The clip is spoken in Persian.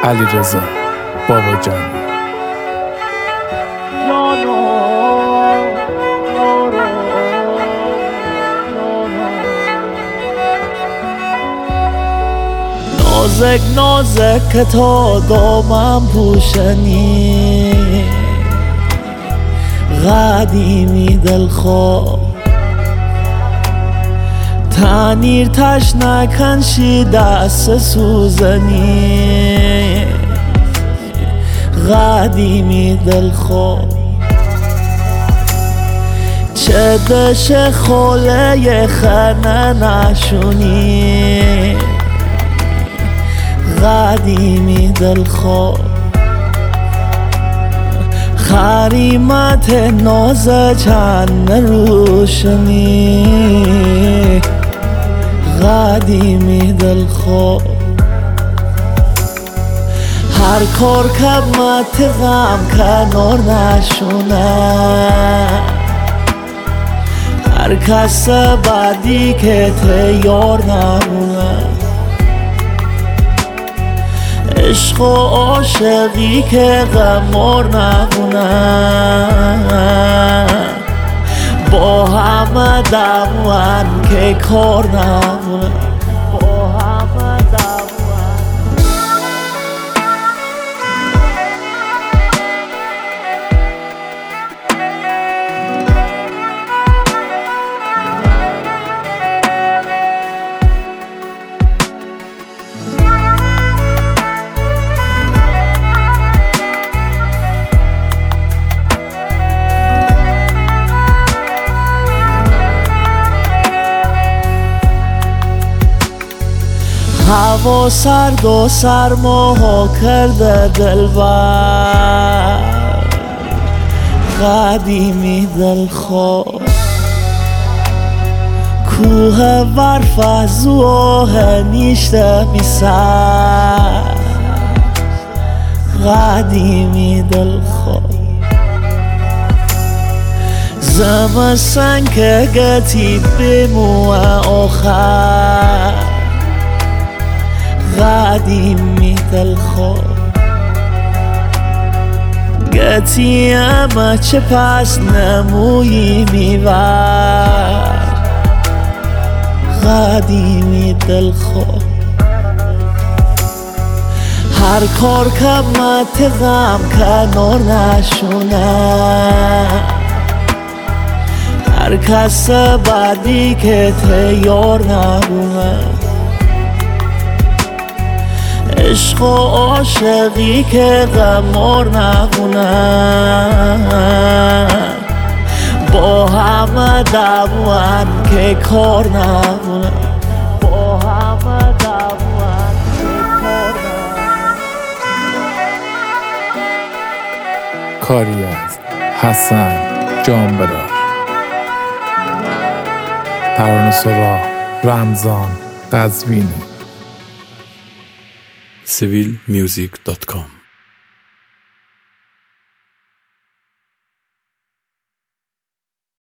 علیرضا باباجانی. نازک نازک که تا دامم پوشنی، قدیمی دلخواه تنیر تش نکنشی دست سوزنی، قدیمی دلخواه چه دش خوله خنه نشونی، قدیمی دلخواه خریمت ناز چند روشنی، قدیمی دلخواه هر کار کمت غم کنار نشونه، هر کس بعدی که تیار نمونه، عشق و عاشقی که غمار نمونه، با همه دوان که کار نمونه، با همه دوان. هوا سرد و سرما کرده دلبر، قدیمی دلخواه کوه برف از اوه نیشته میسر، قدیمی دلخواه زمستان که گتید بمو آخر، قدیمی دلخواه گتی اما چه پس نمویی میور، قدیمی دلخواه هر کار کمت غم کنار نشونه، هر کس بعدی که تیار نمونه، عشق و عاشقی که غمار نمونه، با همه دوان که کار نمونه، با همه دوان که کار نمونه. کاری از حسن جانبرار، ترانه سرا رمضان قزوینی. civilmusic.com